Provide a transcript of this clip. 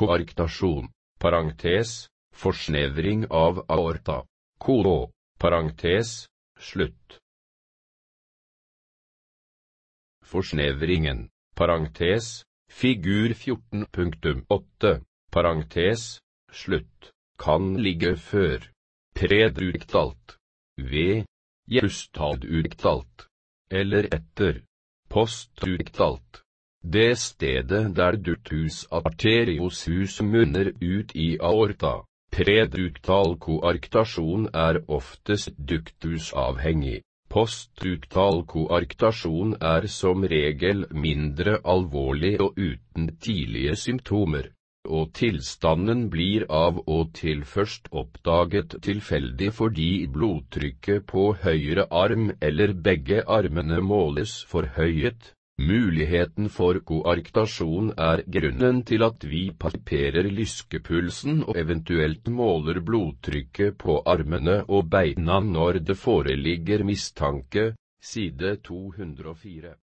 koarktasjon, parentes, forsnevring av aorta, kolon, parentes, slutt. Forsnevringen, parentes, figur 14.8, parentes, slutt, kan ligge før, predruktalt, ved, justadruktalt, eller etter, postruktalt. Det stedet der ductus arteriosus munner ut i aorta. Preduktal koarktasjon er oftest ductusavhengig. Postduktal koarktasjon er som regel mindre alvorlig og uten tidlige symptomer, og tilstanden blir av og til først oppdaget tilfeldig fordi blodtrykket på høyre arm eller begge armene måles forhøyet. Muligheten for koarktasjon er grunnen til at vi palperer lyskepulsen og eventuelt måler blodtrykket på armene og beina når det foreligger mistanke, side 204.